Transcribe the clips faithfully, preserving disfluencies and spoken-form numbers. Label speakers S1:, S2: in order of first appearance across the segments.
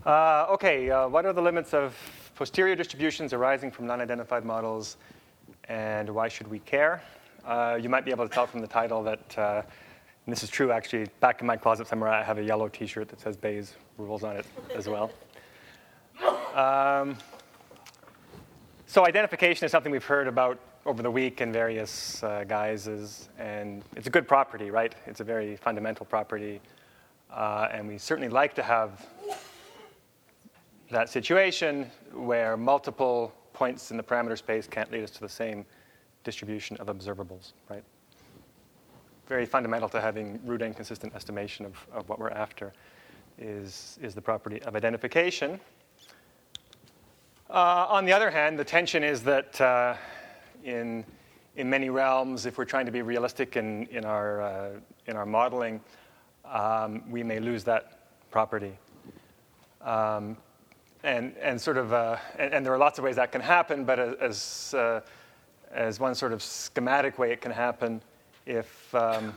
S1: Uh, okay, uh, what are the limits of posterior distributions arising from non-identified models, and why should we care? Uh, you might be able to tell from the title that, uh, and this is true actually, back in my closet somewhere I have a yellow t-shirt that says Bayes' rules on it as well. Um, so identification is something we've heard about over the week in various uh, guises, and it's a good property, right? It's a very fundamental property, uh, and we certainly like to have that situation where multiple points in the parameter space can't lead us to the same distribution of observables, right? Very fundamental to having root-n consistent estimation of, of what we're after is, is the property of identification. Uh, on the other hand, the tension is that uh, in, in many realms, if we're trying to be realistic in, in, our, uh, in our modeling, um, we may lose that property. Um, and, and sort of, uh, and, and there are lots of ways that can happen, but as, uh, as one sort of schematic way it can happen, if, um,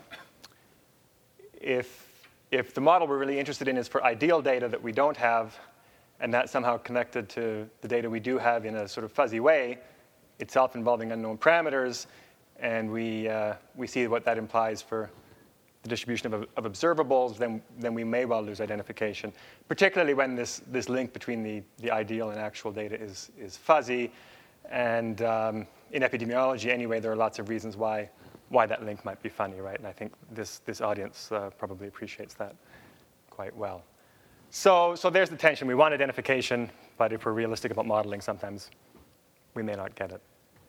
S1: if, if the model we're really interested in is for ideal data that we don't have, and that's somehow connected to the data we do have in a sort of fuzzy way, itself involving unknown parameters, and we, uh, we see what that implies for the distribution of, of observables, then, then we may well lose identification, particularly when this, this link between the, the ideal and actual data is, is fuzzy. And um, in epidemiology, anyway, there are lots of reasons why, why that link might be funny, right? And I think this, this audience uh, probably appreciates that quite well. So, so there's the tension. We want identification, but if we're realistic about modeling, sometimes we may not get it.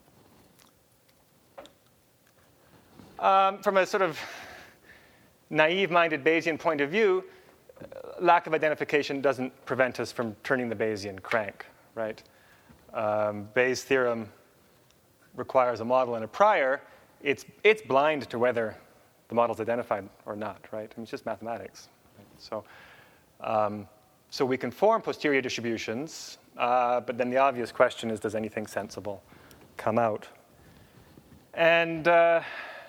S1: Um, from a sort of naive-minded Bayesian point of view, lack of identification doesn't prevent us from turning the Bayesian crank, right? Um, Bayes' theorem requires a model and a prior. It's, it's blind to whether the model's identified or not, right? I mean, it's just mathematics. Right? So, um, so we can form posterior distributions, uh, but then the obvious question is, does anything sensible come out? And uh,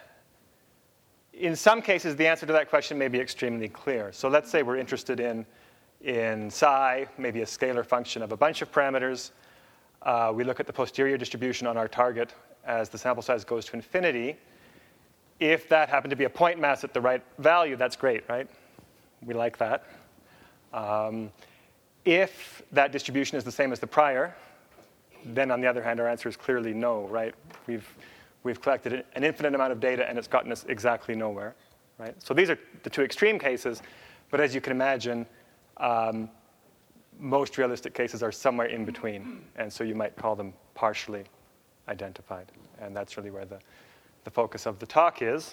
S1: in some cases, the answer to that question may be extremely clear. So let's say we're interested in, in psi, maybe a scalar function of a bunch of parameters. Uh, we look at the posterior distribution on our target as the sample size goes to infinity. If that happened to be a point mass at the right value, that's great, right? We like that. Um, if that distribution is the same as the prior, then on the other hand, our answer is clearly no, right? We've, we've collected an infinite amount of data and it's gotten us exactly nowhere, right? So these are the two extreme cases, but as you can imagine, um, most realistic cases are somewhere in between, and so you might call them partially identified, and that's really where the, the focus of the talk is.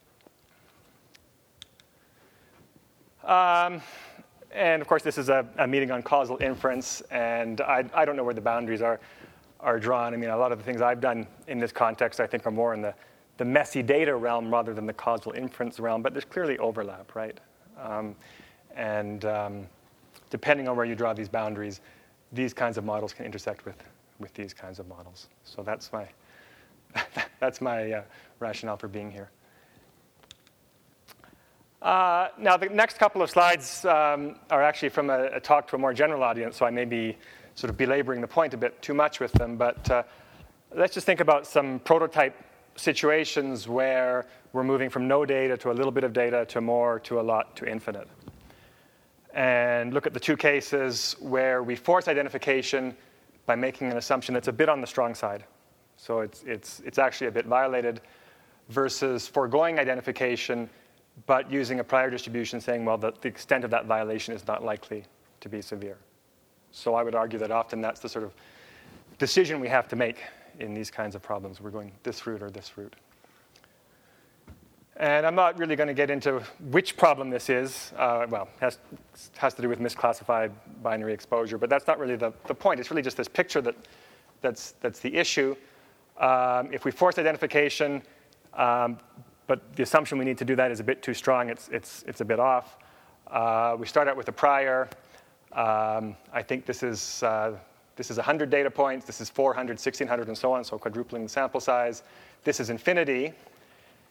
S1: Um, and of course, this is a, a meeting on causal inference, and I, I don't know where the boundaries are, are drawn. I mean, a lot of the things I've done in this context, I think, are more in the, the messy data realm rather than the causal inference realm, but there's clearly overlap, right? Um, and um, depending on where you draw these boundaries, these kinds of models can intersect with, with these kinds of models. So that's my, that's my uh, rationale for being here. Uh, now, the next couple of slides um, are actually from a, a talk to a more general audience, so I may be sort of belaboring the point a bit too much with them, but uh, let's just think about some prototype situations where we're moving from no data to a little bit of data to more to a lot to infinite. And look at the two cases where we force identification by making an assumption that's a bit on the strong side. So it's, it's, it's actually a bit violated versus foregoing identification but using a prior distribution saying, well, the, the extent of that violation is not likely to be severe. So I would argue that often that's the sort of decision we have to make in these kinds of problems. We're going this route or this route. And I'm not really going to get into which problem this is. Uh, well, it has, has to do with misclassified binary exposure, but that's not really the, the point. It's really just this picture that, that's, that's the issue. Um, if we force identification, um, but the assumption we need to do that is a bit too strong, it's, it's, it's a bit off. Uh, we start out with a prior. Um, I think this is, uh, this is one hundred data points. This is four hundred, sixteen hundred, and so on, so quadrupling the sample size. This is infinity.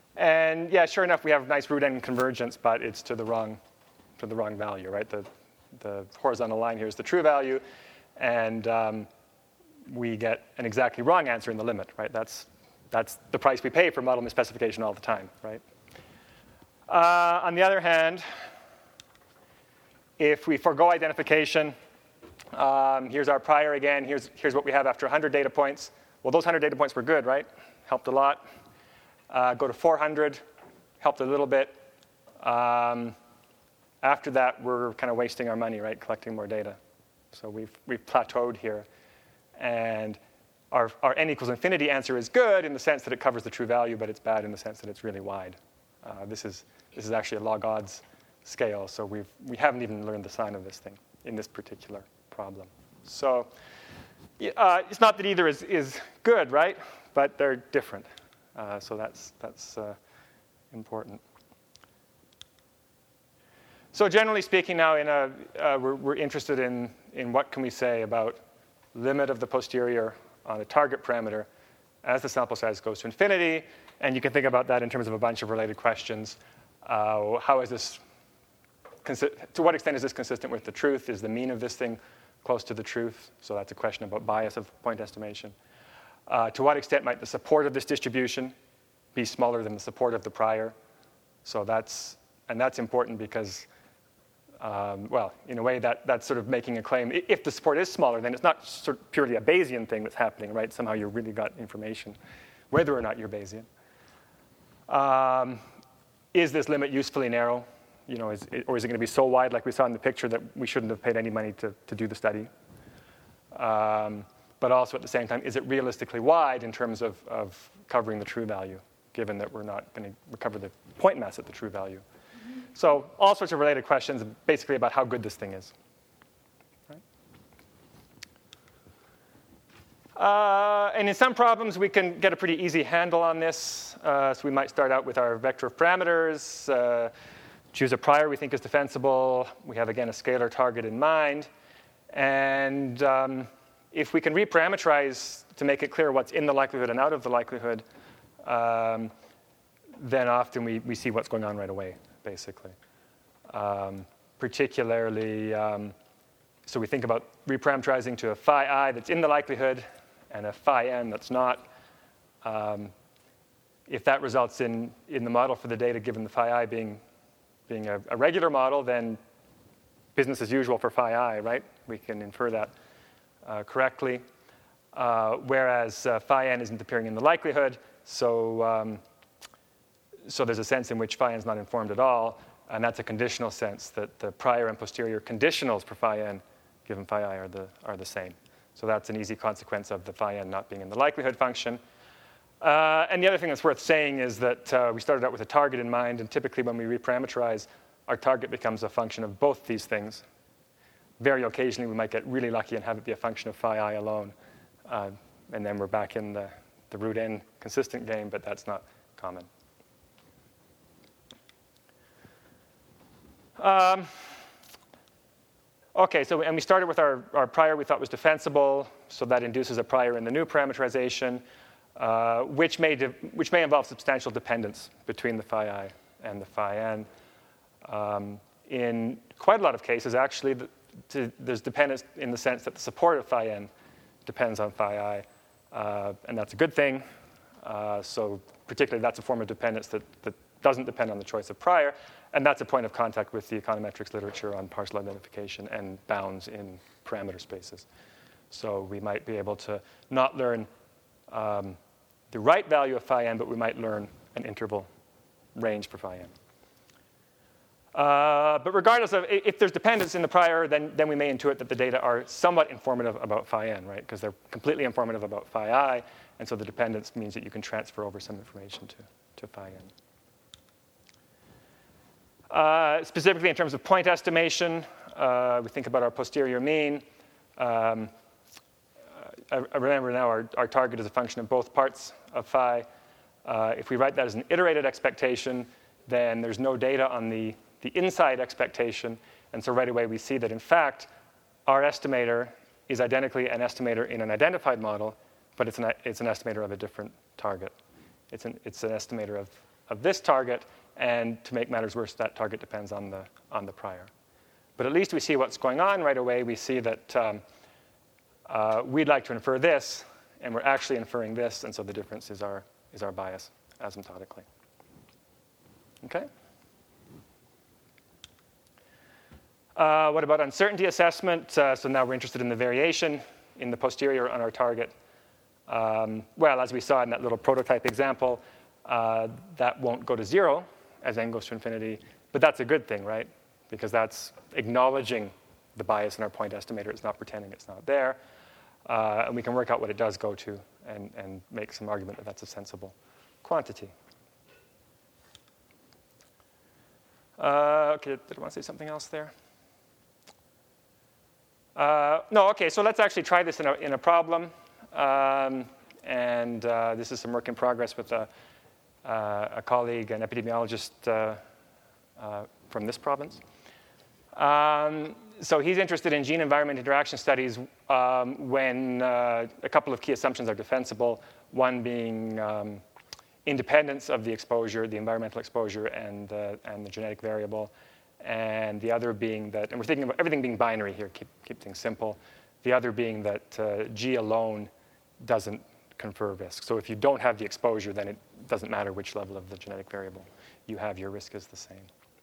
S1: And yeah, sure enough, we have nice root-n convergence, but it's to the wrong, to the wrong value, right? The, the horizontal line here is the true value, and um, we get an exactly wrong answer in the limit, right? That's, that's the price we pay for model misspecification all the time, right? Uh, on the other hand, if we forego identification, um, here's our prior again, here's, here's what we have after one hundred data points. Well, those one hundred data points were good, right? Helped a lot. Uh, go to four hundred, helped a little bit. Um, after that, we're kind of wasting our money, right, collecting more data. So we've, we've plateaued here. And our, our n equals infinity answer is good in the sense that it covers the true value, but it's bad in the sense that it's really wide. Uh, this, is, this is actually a log odds scale, so we've, we haven't even learned the sign of this thing in this particular problem. So uh, it's not that either is, is good, right? But they're different. Uh, so that's, that's uh, important. So generally speaking now, in a, uh, we're, we're interested in, in what can we say about limit of the posterior on a target parameter as the sample size goes to infinity. And you can think about that in terms of a bunch of related questions. Uh, how is this, consi- to what extent is this consistent with the truth? Is the mean of this thing close to the truth? So that's a question about bias of point estimation. Uh, to what extent might the support of this distribution be smaller than the support of the prior? So that's, and that's important because, um, well, in a way that, that's sort of making a claim. If the support is smaller, then it's not sort of purely a Bayesian thing that's happening, right? Somehow you really got information, whether or not you're Bayesian. Um, is this limit usefully narrow? You know, is it, or is it going to be so wide, like we saw in the picture, that we shouldn't have paid any money to, to do the study? Um, but also at the same time, is it realistically wide in terms of, of covering the true value, given that we're not going to recover the point mass at the true value? Mm-hmm. So all sorts of related questions, basically about how good this thing is. Uh, and in some problems, we can get a pretty easy handle on this. Uh, so we might start out with our vector of parameters, uh, choose a prior we think is defensible. We have, again, a scalar target in mind. And um, if we can reparameterize to make it clear what's in the likelihood and out of the likelihood, um, then often we, we see what's going on right away, basically. Um, particularly, um, so we think about reparameterizing to a phi I that's in the likelihood and a phi n that's not. Um, if that results in, in the model for the data given the phi I being, being a, a regular model, then business as usual for phi I, right? We can infer that uh, correctly. Uh, whereas uh, phi n isn't appearing in the likelihood, so, um, so there's a sense in which phi n is not informed at all, and that's a conditional sense that the prior and posterior conditionals for phi n given phi I are the, are the same. So that's an easy consequence of the phi n not being in the likelihood function. Uh, and the other thing that's worth saying is that uh, we started out with a target in mind, and typically when we reparameterize, our target becomes a function of both these things. Very occasionally, we might get really lucky and have it be a function of phi I alone. Uh, and then we're back in the, the root n consistent game, but that's not common. Um, OK, so and we started with our, our prior we thought was defensible, so that induces a prior in the new parameterization, uh, which, may de- which may involve substantial dependence between the phi I and the phi n. Um, in quite a lot of cases, actually, the, to, there's dependence in the sense that the support of phi n depends on phi I, uh, and that's a good thing. Uh, so particularly, that's a form of dependence that, that doesn't depend on the choice of prior. And that's a point of contact with the econometrics literature on partial identification and bounds in parameter spaces. So we might be able to not learn um, the right value of phi n, but we might learn an interval range for phi n. Uh, but regardless of, if there's dependence in the prior, then, then we may intuit that the data are somewhat informative about phi n, right? Because they're completely informative about phi I, and so the dependence means that you can transfer over some information to, to phi n. Uh, specifically in terms of point estimation, uh, we think about our posterior mean. Um, I, I remember now our, our target is a function of both parts of phi. Uh, if we write that as an iterated expectation, then there's no data on the, the inside expectation. And so right away we see that, in fact, our estimator is identically an estimator in an identified model, but it's an, it's an estimator of a different target. It's an, it's an estimator of, of this target. And to make matters worse, that target depends on the, on the prior. But at least we see what's going on right away. We see that um, uh, we'd like to infer this, and we're actually inferring this, and so the difference is our, is our bias asymptotically. Okay? Uh, what about uncertainty assessment? Uh, so now we're interested in the variation in the posterior on our target. Um, well, as we saw in that little prototype example, uh, that won't go to zero as n goes to infinity, but that's a good thing, right? Because that's acknowledging the bias in our point estimator. It's not pretending it's not there. Uh, and we can work out what it does go to and, and make some argument that that's a sensible quantity. Uh, okay, did I want to say something else there? Uh, no, okay, so let's actually try this in a, in a problem. Um, and uh, this is some work in progress with a, uh, a colleague, an epidemiologist uh, uh, from this province. Um, so he's interested in gene-environment interaction studies um, when uh, a couple of key assumptions are defensible, one being um, independence of the exposure, the environmental exposure, and, uh, and the genetic variable, and the other being that, and we're thinking about everything being binary here, keep, keep things simple, the other being that uh, G alone doesn't confer risk. So if you don't have the exposure, then it doesn't matter which level of the genetic variable you have, your risk is the same.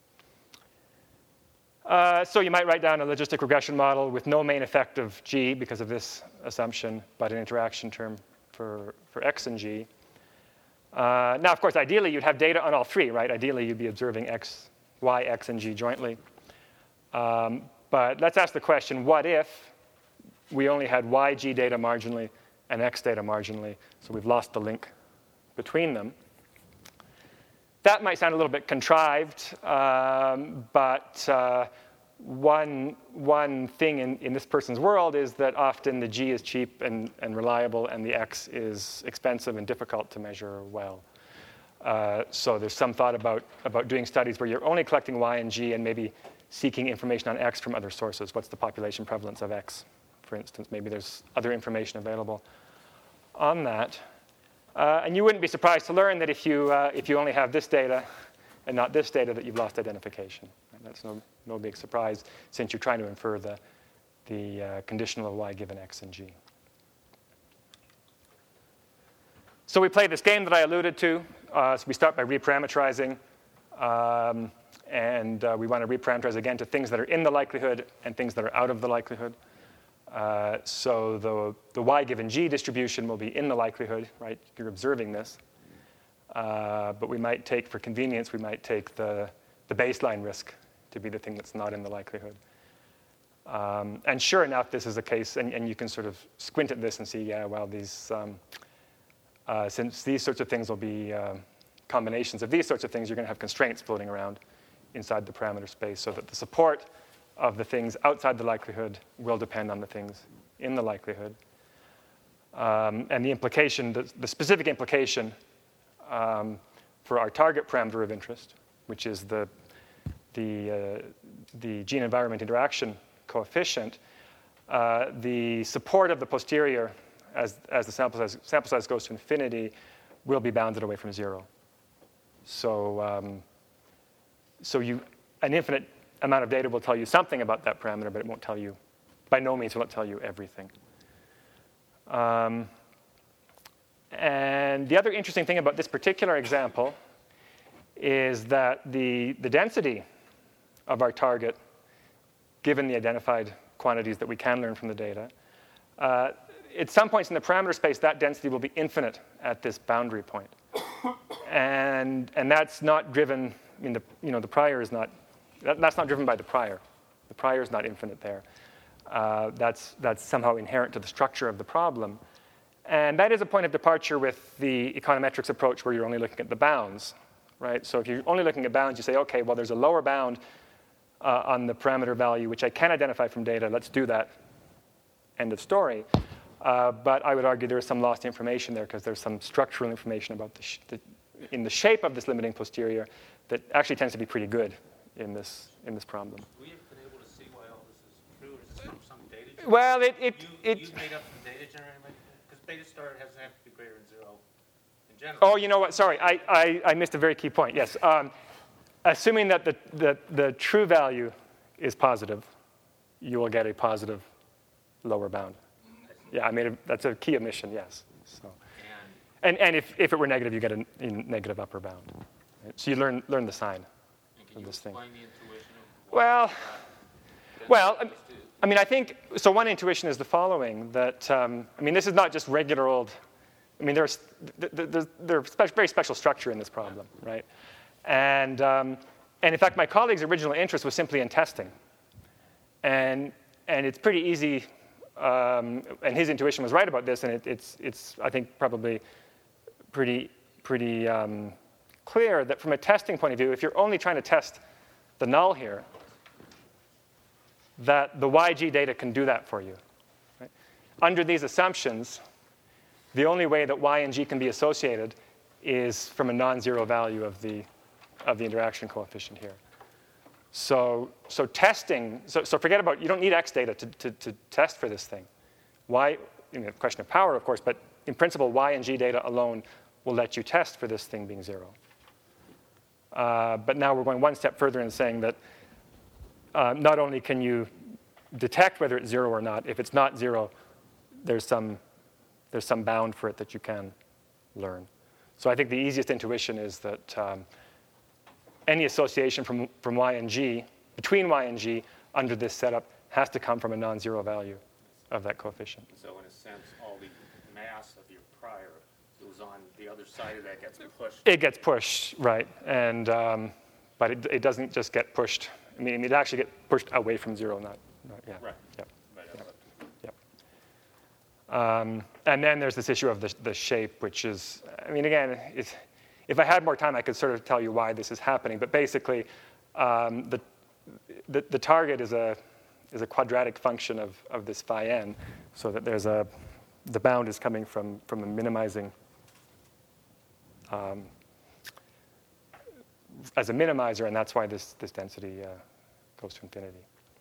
S1: Uh, so you might write down a logistic regression model with no main effect of G because of this assumption, but an interaction term for, for X and G. Uh, now, of course, ideally, you'd have data on all three, right? Ideally, you'd be observing X, Y, X, and G jointly. Um, but let's ask the question, what if we only had Y, G data marginally and X data marginally, so we've lost the link between them? That might sound a little bit contrived, um, but uh, one, one thing in, in this person's world is that often the G is cheap and, and reliable, and the X is expensive and difficult to measure well. Uh, so there's some thought about, about doing studies where you're only collecting Y and G and maybe seeking information on X from other sources. What's the population prevalence of X, for instance? Maybe there's other information available on that. Uh, and you wouldn't be surprised to learn that if you, uh, if you only have this data and not this data, that you've lost identification. And that's no, no big surprise since you're trying to infer the, the uh, conditional of Y given X and G. So we play this game that I alluded to. Uh, so we start by reparameterizing. Um, and uh, we want to reparameterize again to things that are in the likelihood and things that are out of the likelihood. Uh, so the, the Y given G distribution will be in the likelihood, right? You're observing this. Uh, but we might take, for convenience, we might take the, the baseline risk to be the thing that's not in the likelihood. Um, and sure enough, this is the case. And, and you can sort of squint at this and see, yeah, well, these, um, uh, since these sorts of things will be uh, combinations of these sorts of things, you're going to have constraints floating around inside the parameter space so that the support of the things outside the likelihood will depend on the things in the likelihood. Um, and the implication, the, the specific implication um, for our target parameter of interest, which is the, the, uh, the gene-environment interaction coefficient, uh, the support of the posterior as, as the sample size, sample size goes to infinity will be bounded away from zero. So, um, so you, an infinite amount of data will tell you something about that parameter, but it won't tell you, by no means will it tell you everything. Um, and the other interesting thing about this particular example is that the, the density of our target, given the identified quantities that we can learn from the data, uh, at some points in the parameter space, that density will be infinite at this boundary point. and, and that's not driven, I mean, the, you know, the prior is not, that, that's not driven by the prior. The prior is not infinite there. Uh, that's, that's somehow inherent to the structure of the problem. And that is a point of departure with the econometrics approach where you're only looking at the bounds, right? So if you're only looking at bounds, you say, okay, well, there's a lower bound uh, on the parameter value, which I can identify from data. Let's do that. End of story. Uh, but I would argue there is some lost information there because there's some structural information about the, sh- the in the shape of this limiting posterior that actually tends to be pretty good in this in this problem.
S2: We haven't been able to see why all this is true, or is this from some data generator?
S1: Well, it it
S2: you,
S1: it.
S2: You made up some data generator because beta star doesn't have to be greater than zero in general.
S1: Oh, you know what? Sorry, I I, I missed a very key point. Yes, um, assuming that the, the the true value is positive, you will get a positive lower bound. Yeah, I made a, that's a key omission, yes. So, and and if, if it were negative, you get a, a negative upper bound. Right? So you learn learn the sign of this thing.
S2: The intuition of
S1: well, well, I, I mean, I think so. One intuition is the following: that um, I mean, this is not just regular old. I mean, there's there's, there's spe- very special structure in this problem, right? And um, and in fact, my colleague's original interest was simply in testing, and and it's pretty easy. Um, and his intuition was right about this, and it, it's, it's, I think, probably pretty, pretty um, clear that from a testing point of view, if you're only trying to test the null here, that the Y G data can do that for you. Right? Under these assumptions, the only way that Y and G can be associated is from a non-zero value of the, of the interaction coefficient here. So, so testing, so, so forget about, you don't need X data to, to, to test for this thing. Y, you know, question of power, of course, but in principle, Y and G data alone will let you test for this thing being zero. Uh, but now we're going one step further in saying that uh, not only can you detect whether it's zero or not, if it's not zero, there's some, there's some bound for it that you can learn. So I think the easiest intuition is that um, any association from, from Y and G, between Y and G, under this setup, has to come from a non-zero value of that coefficient.
S2: So in a sense, all the mass of your prior goes on the other side of that gets pushed.
S1: It gets pushed, right. And, um, but it, it doesn't just get pushed. I mean, it actually gets pushed away from zero, not, not yeah.
S2: Right.
S1: Yep.
S2: Right.
S1: Yep. Yep. Um, and then there's this issue of the, the shape, which is, I mean, again, it's, if I had more time, I could sort of tell you why this is happening. But basically, um, the, the, the target is a, is a quadratic function of, of this phi n, so that there's a, the bound is coming from, from a minimizing, um, as a minimizer, and that's why this, this density uh, goes to infinity.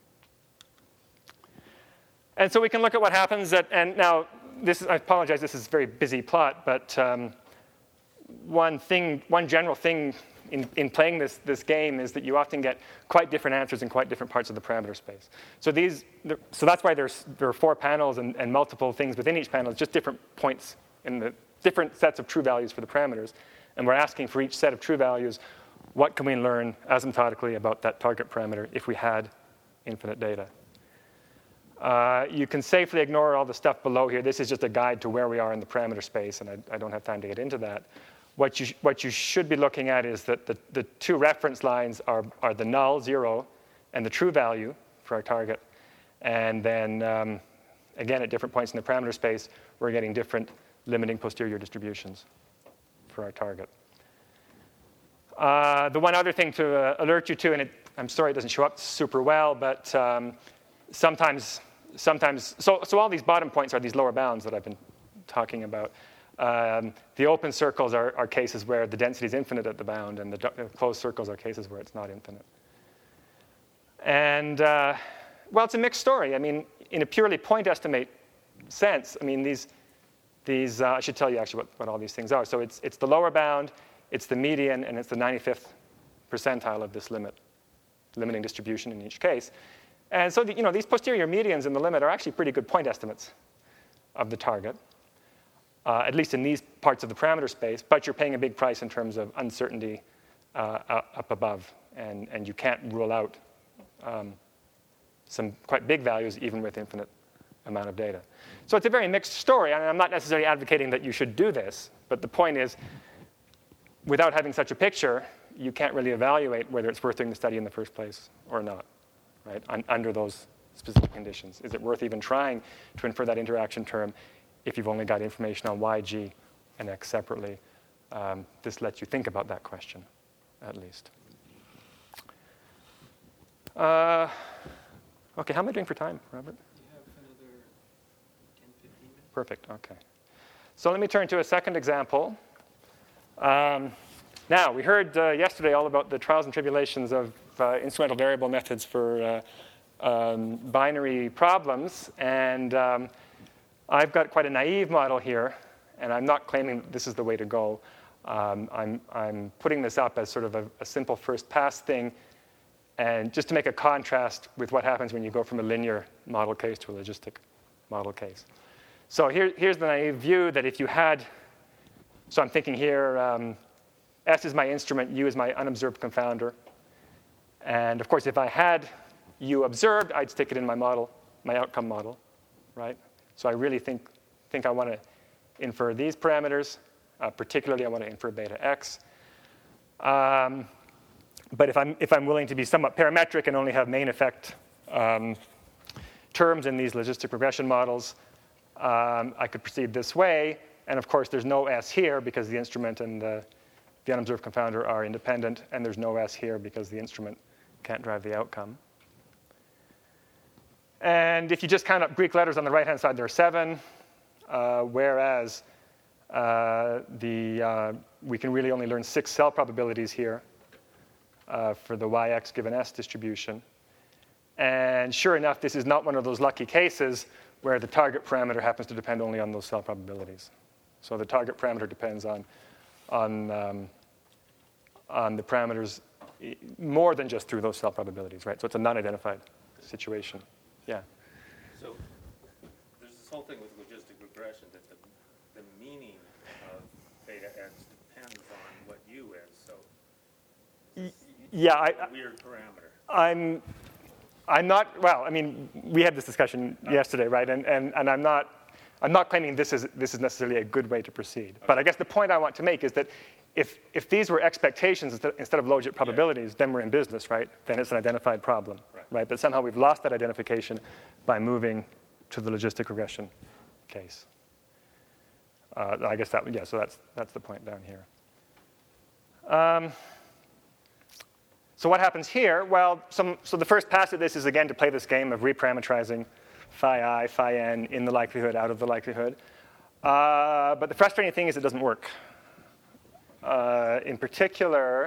S1: And so we can look at what happens at, and now, this is, I apologize, this is a very busy plot, but um, One thing, one general thing in, in playing this, this game is that you often get quite different answers in quite different parts of the parameter space. So these, so that's why there's there are four panels and, and multiple things within each panel. It's just different points in the different sets of true values for the parameters, and we're asking for each set of true values, what can we learn asymptotically about that target parameter if we had infinite data? Uh, you can safely ignore all the stuff below here. This is just a guide to where we are in the parameter space, and I, I don't have time to get into that. What you, sh- what you should be looking at is that the, the two reference lines are, are the null, zero, and the true value for our target. And then, um, again, at different points in the parameter space, we're getting different limiting posterior distributions for our target. Uh, the one other thing to uh, alert you to, and it, I'm sorry it doesn't show up super well, but um, sometimes, sometimes so, so all these bottom points are these lower bounds that I've been talking about. Um, the open circles are, are cases where the density is infinite at the bound, and the d- closed circles are cases where it's not infinite. And, uh, well, it's a mixed story. I mean, in a purely point estimate sense, I mean, these, these uh, I should tell you actually what, what all these things are. So it's, it's the lower bound, it's the median, and it's the ninety-fifth percentile of this limit, limiting distribution in each case. And so, the, you know, these posterior medians in the limit are actually pretty good point estimates of the target. Uh, at least in these parts of the parameter space, but you're paying a big price in terms of uncertainty uh, up above, and, and you can't rule out um, some quite big values even with infinite amount of data. So it's a very mixed story, and I'm not necessarily advocating that you should do this, but the point is, without having such a picture, you can't really evaluate whether it's worth doing the study in the first place or not, right, Un- under those specific conditions. Is it worth even trying to infer that interaction term if you've only got information on Y G and X separately? Um, this lets you think about that question, at least. Uh, okay, how am I doing for time, Robert?
S3: You have another ten, fifteen minutes.
S1: Perfect, okay. So let me turn to a second example. Um, now, we heard uh, yesterday all about the trials and tribulations of uh, instrumental variable methods for uh, um, binary problems, and um, I've got quite a naive model here, and I'm not claiming that this is the way to go. Um, I'm, I'm putting this up as sort of a, a simple first pass thing And just to make a contrast with what happens when you go from a linear model case to a logistic model case. So here, here's the naive view that if you had, so I'm thinking here, um, S is my instrument, U is my unobserved confounder. And of course, if I had U observed, I'd stick it in my model, my outcome model, right? So I really think, think I want to infer these parameters. Uh, particularly, I want to infer beta X. Um, but if I'm, if I'm willing to be somewhat parametric and only have main effect um, terms in these logistic regression models, um, I could proceed this way. And of course, there's no S here because the instrument and the, the unobserved confounder are independent. And there's no S here because the instrument can't drive the outcome. And if you just count up Greek letters on the right-hand side, there are seven. Uh, whereas uh, the, uh, we can really only learn six cell probabilities here uh, for the Y X given S distribution. And sure enough, this is not one of those lucky cases where the target parameter happens to depend only on those cell probabilities. So the target parameter depends on, on, um, on the parameters more than just through those cell probabilities, right? So it's a non-identified situation. Yeah.
S2: So there's this whole thing with logistic regression that the, the meaning of beta X depends on what U is. So
S1: yeah, I,
S2: a weird parameter.
S1: I'm, I'm not, well, I mean, we had this discussion no. yesterday, right? And, and, and I'm not, I'm not claiming this is, this is necessarily a good way to proceed. Okay. But I guess the point I want to make is that if, if these were expectations instead of logit probabilities, yeah. then we're in business, right? Then it's an identified problem, right. right? But somehow we've lost that identification by moving to the logistic regression case. Uh, I guess that, yeah, so that's, that's the point down here. Um, so what happens here? Well, some, so the first pass at this is, again, to play this game of reparametrizing phi I, phi n in the likelihood, out of the likelihood. Uh, but the frustrating thing is it doesn't work. Uh, in particular,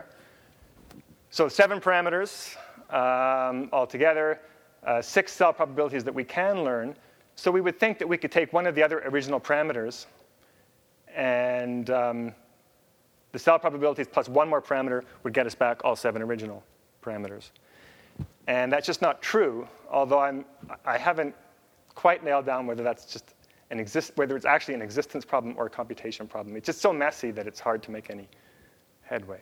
S1: so seven parameters um, altogether, uh, six cell probabilities that we can learn. So we would think that we could take one of the other original parameters and um, the cell probabilities plus one more parameter would get us back all seven original parameters. And that's just not true, although I'm, I haven't quite nailed down whether that's just an exist, whether it's actually an existence problem or a computation problem. It's just so messy that it's hard to make any headway.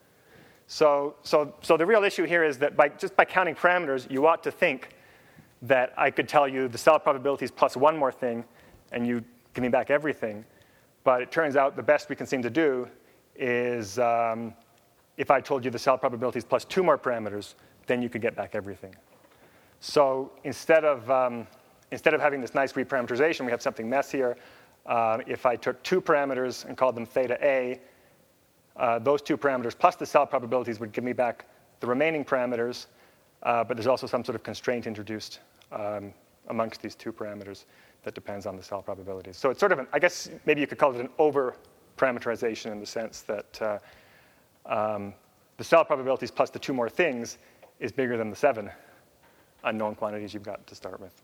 S1: So, so, so the real issue here is that by, just by counting parameters, you ought to think that I could tell you the cell probabilities plus one more thing, and you give me back everything. But it turns out the best we can seem to do is um, if I told you the cell probabilities plus two more parameters, then you could get back everything. So instead of, um, instead of having this nice reparameterization, we have something messier. Uh, if I took two parameters and called them theta A, uh, those two parameters plus the cell probabilities would give me back the remaining parameters, uh, but there's also some sort of constraint introduced um, amongst these two parameters that depends on the cell probabilities. So it's sort of an, I guess maybe you could call it an over-parameterization in the sense that uh, um, the cell probabilities plus the two more things is bigger than the seven unknown quantities you've got to start with.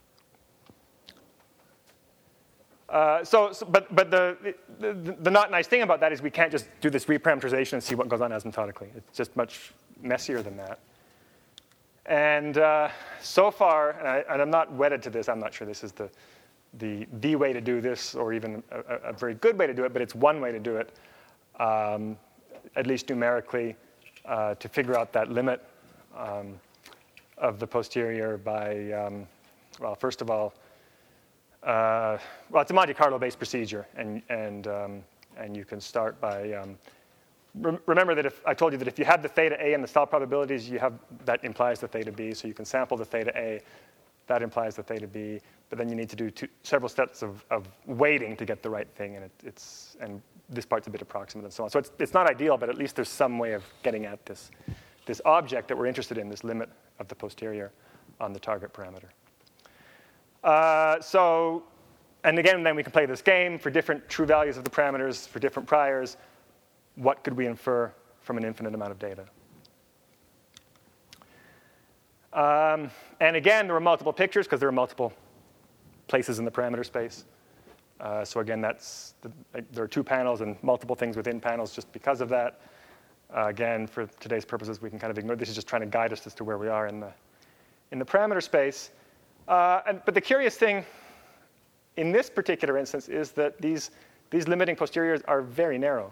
S1: Uh, so, so, but, but the, the, the not nice thing about that is we can't just do this reparameterization and see what goes on asymptotically. It's just much messier than that. And uh, so far, and, I, and I'm not wedded to this, I'm not sure this is the, the, the way to do this or even a, a very good way to do it, but it's one way to do it, um, at least numerically, uh, to figure out that limit um, of the posterior by, um, well, first of all, uh, well, it's a Monte Carlo-based procedure, and, and, um, and you can start by, um, re remember that if I told you that if you have the theta A and the cell probabilities, you have, that implies the theta B, so you can sample the theta A, that implies the theta B, but then you need to do two, several steps of, of weighting to get the right thing, and it, it's, and this part's a bit approximate and so on. So it's, it's not ideal, but at least there's some way of getting at this, this object that we're interested in, this limit of the posterior on the target parameter. Uh, so, and again, then we can play this game for different true values of the parameters, for different priors. What could we infer from an infinite amount of data? Um, and again, there are multiple pictures because there are multiple places in the parameter space. Uh, so again, that's the, there are two panels and multiple things within panels just because of that. Uh, again, for today's purposes, we can kind of ignore. This is just trying to guide us as to where we are in the, in the parameter space. Uh, and, but the curious thing in this particular instance is that these, these limiting posteriors are very narrow.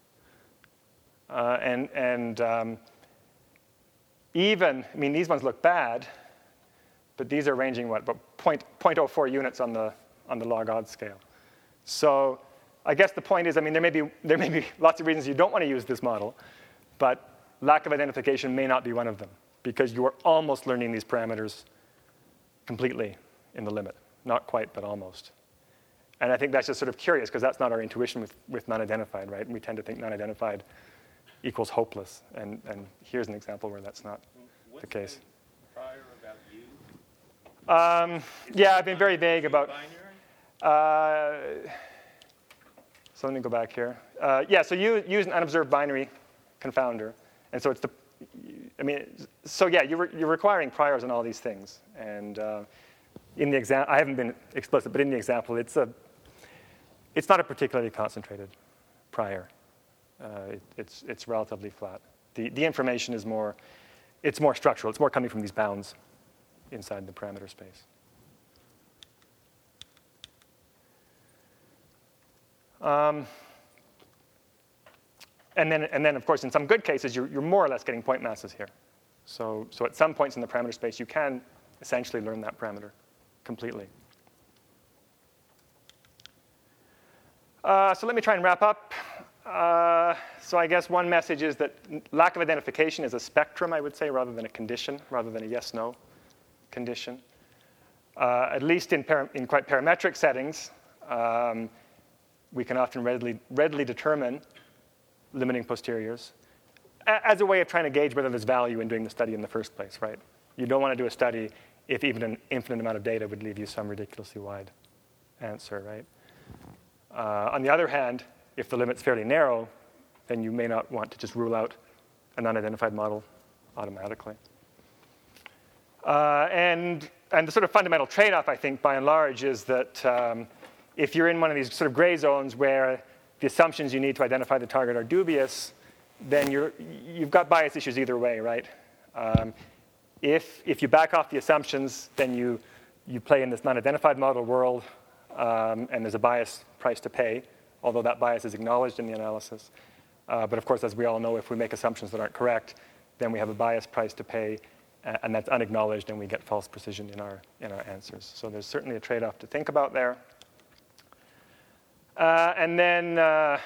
S1: Uh, and and um, even, I mean, these ones look bad, but these are ranging, what, about zero point zero four units on the, on the log odds scale. So I guess the point is, I mean, there may be, there may be lots of reasons you don't want to use this model, but lack of identification may not be one of them, because you are almost learning these parameters completely in the limit. Not quite, but almost. And I think that's just sort of curious, because that's not our intuition with, with non-identified, right? And we tend to think non-identified equals hopeless. And, and here's an example where that's not
S2: What's
S1: the case.
S2: The prior about you?
S1: Um, yeah, I've been very vague about.
S2: Binary?
S1: Uh, so let me go back here. Uh, yeah, so you use an unobserved binary confounder, and so it's the. I mean, so yeah, you're you're requiring priors on all these things, and uh, in the example, I haven't been explicit, but in the example, it's a. It's not a particularly concentrated prior. Uh, it, it's it's relatively flat. The the information is more. It's more structural. It's more coming from these bounds inside the parameter space. Um, and then, and then, of course, in some good cases, you're, you're more or less getting point masses here. So, so at some points in the parameter space, you can essentially learn that parameter completely. Uh, so let me try and wrap up. Uh, so I guess one message is that lack of identification is a spectrum, I would say, rather than a condition, rather than a yes-no condition. Uh, at least in, para- in quite parametric settings, um, we can often readily, readily determine limiting posteriors a- as a way of trying to gauge whether there's value in doing the study in the first place, right? You don't want to do a study if even an infinite amount of data would leave you some ridiculously wide answer, right? Uh, on the other hand, if the limit's fairly narrow, then you may not want to just rule out an unidentified model automatically. Uh, and, and the sort of fundamental trade-off, I think, by and large, is that um, if you're in one of these sort of gray zones where the assumptions you need to identify the target are dubious, then you're, you've got bias issues either way, right? Um, if, if you back off the assumptions, then you, you play in this non-identified model world, um, and there's a bias price to pay, although that bias is acknowledged in the analysis. Uh, but of course, as we all know, if we make assumptions that aren't correct, then we have a bias price to pay, and that's unacknowledged, and we get false precision in our, in our answers. So there's certainly a trade-off to think about there. Uh, and then uh,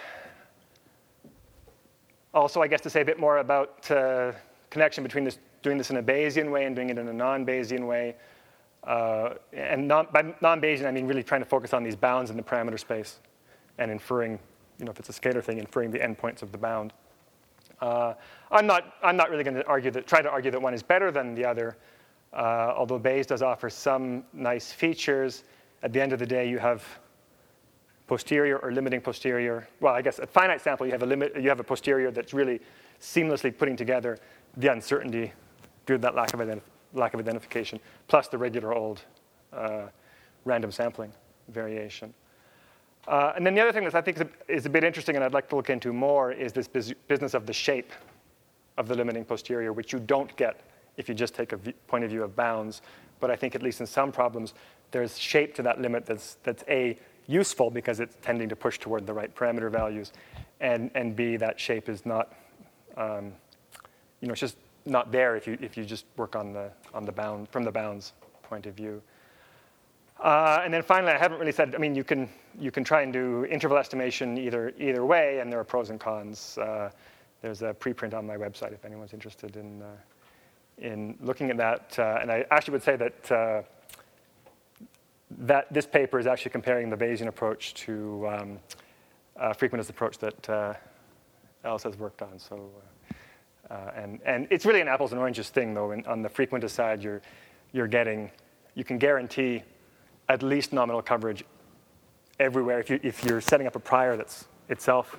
S1: also, I guess, to say a bit more about uh, connection between this, doing this in a Bayesian way and doing it in a non-Bayesian way. Uh, and non, by non-Bayesian, I mean really trying to focus on these bounds in the parameter space and inferring, you know, if it's a scalar thing, inferring the endpoints of the bound. Uh, I'm not, I'm not really going to argue that, try to argue that one is better than the other, uh, although Bayes does offer some nice features. At the end of the day, you have posterior or limiting posterior. Well, I guess at finite sample, you have a limit. You have a posterior that's really seamlessly putting together the uncertainty due to that lack of, identi- lack of identification, plus the regular old uh, random sampling variation. Uh, and then the other thing that I think is a, is a bit interesting, and I'd like to look into more, is this bus- business of the shape of the limiting posterior, which you don't get if you just take a v- point of view of bounds. But I think at least in some problems, there's shape to that limit that's that's A, useful because it's tending to push toward the right parameter values, and and B, that shape is not, um, you know, it's just not there if you if you just work on the on the bound from the bounds point of view. Uh, and then finally, I haven't really said. I mean, you can you can try and do interval estimation either either way, and there are pros and cons. Uh, there's a preprint on my website if anyone's interested in uh, in looking at that. Uh, and I actually would say that uh, that this paper is actually comparing the Bayesian approach to um, a frequentist approach that uh, Alice has worked on. So, uh, uh, and and it's really an apples and oranges thing, though. And on the frequentist side, you're you're getting you can guarantee at least nominal coverage everywhere. If, you, if you're setting up a prior that's itself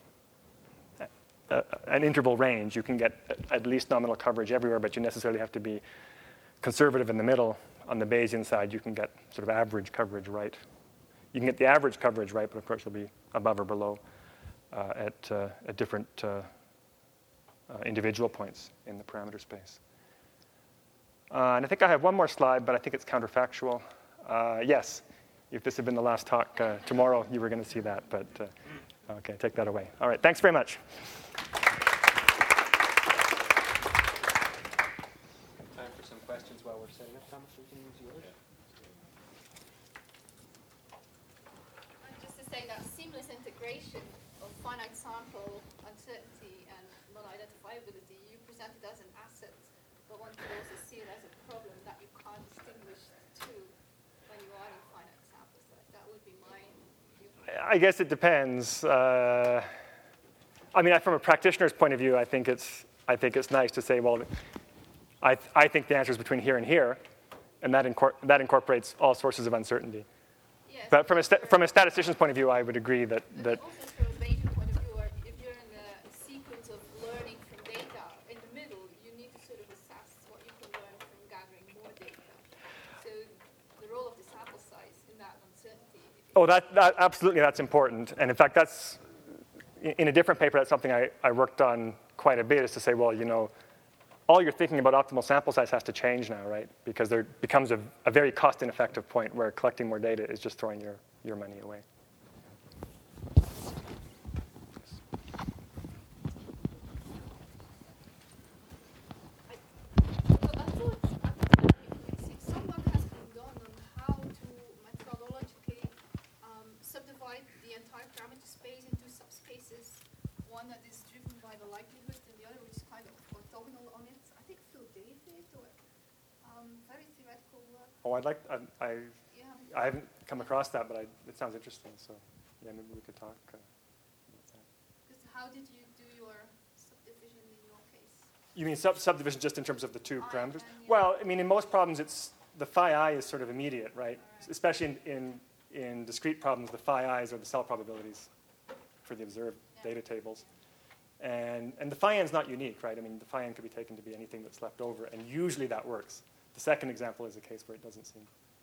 S1: a, an interval range, you can get at least nominal coverage everywhere, but you necessarily have to be conservative in the middle. On the Bayesian side, you can get sort of average coverage right. You can get the average coverage right, but of course you'll be above or below uh, at, uh, at different uh, uh, individual points in the parameter space. Uh, and I think I have one more slide, but I think it's counterfactual. Uh, yes, if this had been the last talk uh, tomorrow, you were going to see that, but uh, okay, take that away. All right, thanks very much.
S3: Time for some questions while we're setting up. Thomas, we can use yours.
S4: Just to say that seamless integration of finite sample uncertainty and non-identifiability, you present it as an asset, but one could also see it as a problem that you can't distinguish the two when you are in finite sample size. That would be my view.
S1: I guess it depends. Uh, I mean, from a practitioner's point of view, I think it's I think it's nice to say, well, I th- I think the answer is between here and here, and that incor- that incorporates all sources of uncertainty.
S4: Yes,
S1: But from a sta- from a statistician's point of view, I would agree that that.
S4: also from a Bayesian point of view, or if you're in a sequence of learning from data, in the middle, you need to sort of assess what you can learn from gathering more data. So the role of the sample size in that uncertainty.
S1: Oh, that, that absolutely, that's important. And in fact, that's in a different paper. That's something I, I worked on quite a bit. Is to say, well, you know, all you're thinking about optimal sample size has to change now, right? Because there becomes a, a very cost-ineffective point where collecting more data is just throwing your, your money away.
S4: Well, I thought some work has been done on how to methodologically um, subdivide the entire parameter space into subspaces. One that is driven by the likelihood, and the other which is kind of orthogonal on it. I think Phil David or um, very theoretical work.
S1: Oh, I'd like, I, I,
S4: Yeah.
S1: I haven't come across that, but I, it sounds interesting. So, yeah, maybe we could talk uh, about that.
S4: Because how did you do your subdivision in your case?
S1: You mean sub- subdivision just in terms of the two
S4: I
S1: parameters?
S4: and, yeah.
S1: Well, I mean, in most problems, it's the phi I is sort of immediate, right?
S4: Right.
S1: Especially in, in, in discrete problems, the phi I's are the cell probabilities for the observed
S4: Yeah.
S1: data tables. And, and the phi n is not unique, right? I mean, the phi n could be taken to be anything that's left over, and usually that works. The second example is a case where it doesn't seem